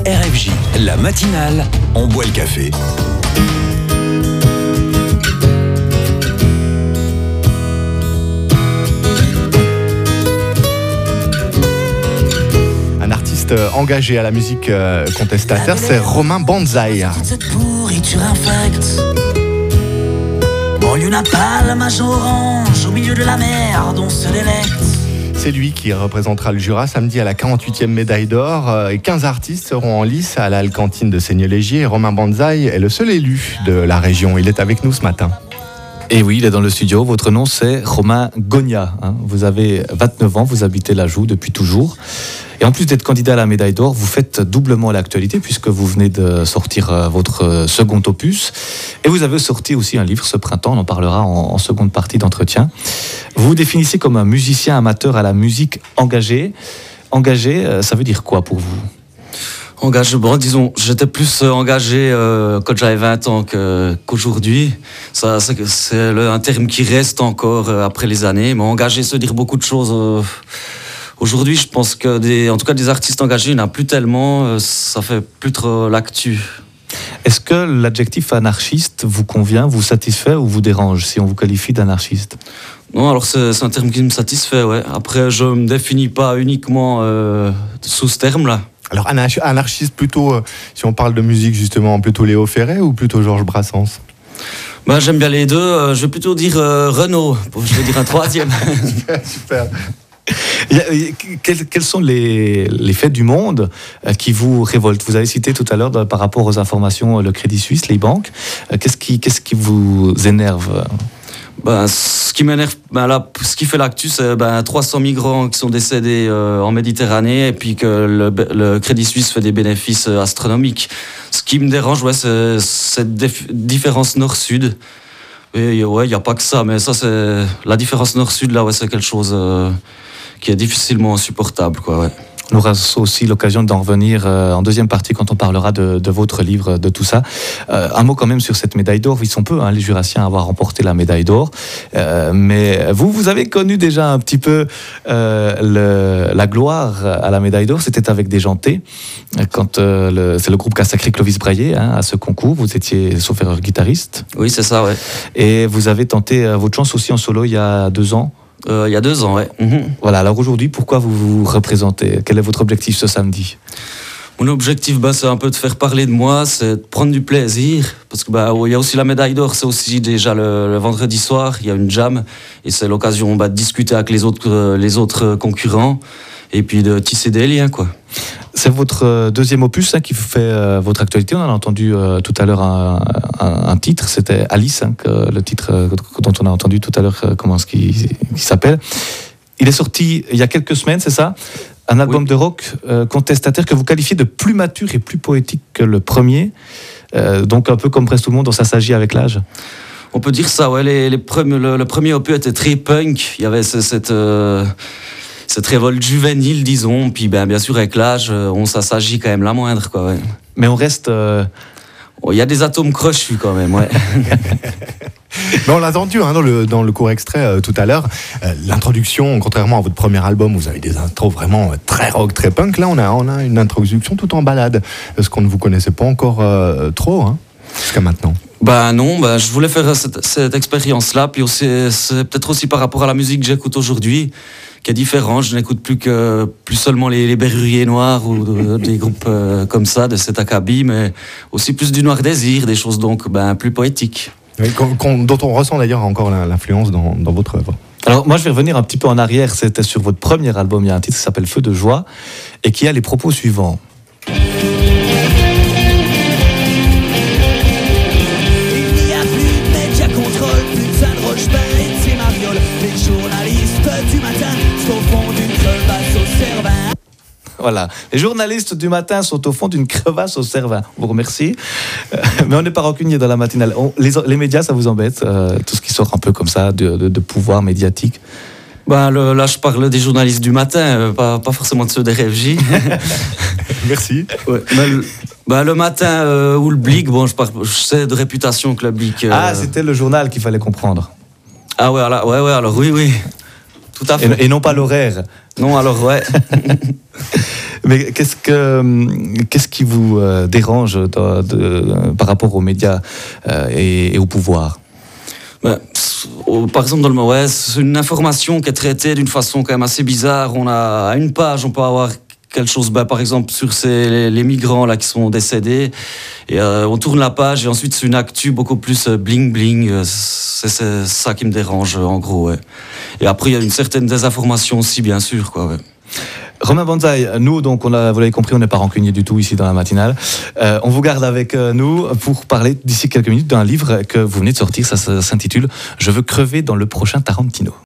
RFJ, la matinale, on boit le café. Un artiste engagé à la musique contestataire, c'est Romain Banzai. Cette pourriture infecte. Banlieue napale, major orange, au milieu de la merde, on se délecte. C'est lui qui représentera le Jura samedi à la 48e médaille d'or. Et 15 artistes seront en lice à la halle cantine de Seigneux-Légier. Romain Banzai est le seul élu de la région. Il est avec nous ce matin. Et oui, il est dans le studio. Votre nom, c'est Romain Gogna. Vous avez 29 ans, vous habitez la Joux depuis toujours. Et en plus d'être candidat à la médaille d'or, vous faites doublement l'actualité puisque vous venez de sortir votre second opus. Et vous avez sorti aussi un livre ce printemps, on en parlera en seconde partie d'entretien. Vous vous définissez comme un musicien amateur à la musique engagé. Engagé, ça veut dire quoi pour vous ? Engagé, bon, disons, j'étais plus engagé quand j'avais 20 ans qu'aujourd'hui. Ça, c'est un terme qui reste encore après les années. Mais engagé, ça veut dire beaucoup de choses. Aujourd'hui, je pense que en tout cas des artistes engagés, il n'y en a plus tellement. Ça fait plus trop l'actu. Est-ce que l'adjectif anarchiste vous convient, vous satisfait ou vous dérange si on vous qualifie d'anarchiste ? Non, alors c'est un terme qui me satisfait, ouais. Après, je ne me définis pas uniquement sous ce terme-là. Alors anarchiste plutôt, si on parle de musique justement, plutôt Léo Ferré ou plutôt Georges Brassens ? Ben, j'aime bien les deux. Je vais plutôt dire Renaud. Je vais dire un troisième. Super. Quels sont les faits du monde qui vous révoltent ? Vous avez cité tout à l'heure par rapport aux informations le Crédit Suisse, les banques. Qu'est-ce qui vous énerve ? Ce qui m'énerve, ce qui fait l'actu, c'est 300 migrants qui sont décédés en Méditerranée et puis que le Crédit Suisse fait des bénéfices astronomiques. Ce qui me dérange, c'est cette différence nord-sud. Et ouais, il n'y a pas que ça, mais ça, c'est la différence nord-sud, là, ouais, c'est quelque chose qui est difficilement supportable, quoi, ouais. On aura aussi l'occasion d'en revenir en deuxième partie quand on parlera de votre livre, de tout ça. Un mot quand même sur cette médaille d'or. Ils sont peu, les Jurassiens, à avoir remporté la médaille d'or. Mais vous avez connu déjà un petit peu la gloire à la médaille d'or. C'était avec Déjanté, quand c'est le groupe qu'a sacré Clovis Braillet à ce concours. Vous étiez, sauf erreur, guitariste. Oui, c'est ça, ouais. Et vous avez tenté votre chance aussi en solo il y a 2 ans. Il y a 2 ans, ouais. Voilà, alors aujourd'hui, pourquoi vous vous représentez ? Quel est votre objectif ce samedi ? Mon objectif, c'est un peu de faire parler de moi, c'est de prendre du plaisir. Parce que il y a aussi la médaille d'or, c'est aussi déjà le vendredi soir, il y a une jam. Et c'est l'occasion de discuter avec les autres concurrents. Et puis de tisser des liens, quoi. C'est votre deuxième opus qui fait votre actualité. On en a entendu tout à l'heure un titre, c'était Alice, le titre dont on a entendu tout à l'heure qui s'appelle. Il est sorti il y a quelques semaines, c'est ça ? Un album de rock contestataire que vous qualifiez de plus mature et plus poétique que le premier. Donc un peu comme presque tout le monde, ça s'agit avec l'âge. On peut dire ça, ouais. Le premier opus était très punk. Il y avait cette révolte juvénile, disons, puis bien sûr avec l'âge, ça s'agit quand même la moindre, quoi. Ouais. Mais on reste... Il y a des atomes crochus quand même, ouais. Mais on l'a entendu dans le court extrait tout à l'heure. L'introduction, contrairement à votre premier album, où vous avez des intros vraiment très rock, très punk. Là, on a une introduction tout en balade. Ce qu'on ne vous connaissait pas encore trop, jusqu'à maintenant. Non, je voulais faire cette expérience-là. Puis aussi, c'est peut-être aussi par rapport à la musique que j'écoute aujourd'hui, qui est différente. Je n'écoute plus seulement les Berruriers Noirs ou des groupes comme ça, de cet acabit, mais aussi plus du Noir Désir, des choses donc plus poétiques. Oui, dont on ressent d'ailleurs encore l'influence dans votre œuvre. Alors moi je vais revenir un petit peu en arrière, c'était sur votre premier album, il y a un titre qui s'appelle Feu de joie et qui a les propos suivants. Voilà. Les journalistes du matin sont au fond d'une crevasse au cervin. On vous remercie. Mais on n'est pas rancunier dans la matinale. Les médias, ça vous embête tout ce qui sort un peu comme ça de pouvoir médiatique. Là, je parle des journalistes du matin, pas forcément de ceux des RFJ. Merci. Ouais. Le matin ou le Blick, je sais de réputation que le Blick... c'était le journal qu'il fallait comprendre. Ah ouais, alors oui. Tout à fait. Et non pas l'horaire. Non, alors ouais. Mais qu'est-ce qui vous dérange par rapport aux médias et au pouvoir? Par exemple, dans le Marais, c'est une information qui est traitée d'une façon quand même assez bizarre. On a à une page, on peut avoir quelque chose, par exemple sur les migrants là qui sont décédés, et on tourne la page et ensuite c'est une actu beaucoup plus bling bling. C'est ça qui me dérange en gros. Ouais. Et après il y a une certaine désinformation aussi, bien sûr, quoi. Ouais. Romain Banzai, nous, donc, vous l'avez compris, on n'est pas rancunier du tout ici dans la matinale. On vous garde avec nous pour parler d'ici quelques minutes d'un livre que vous venez de sortir. Ça s'intitule « Je veux crever dans le prochain Tarantino ».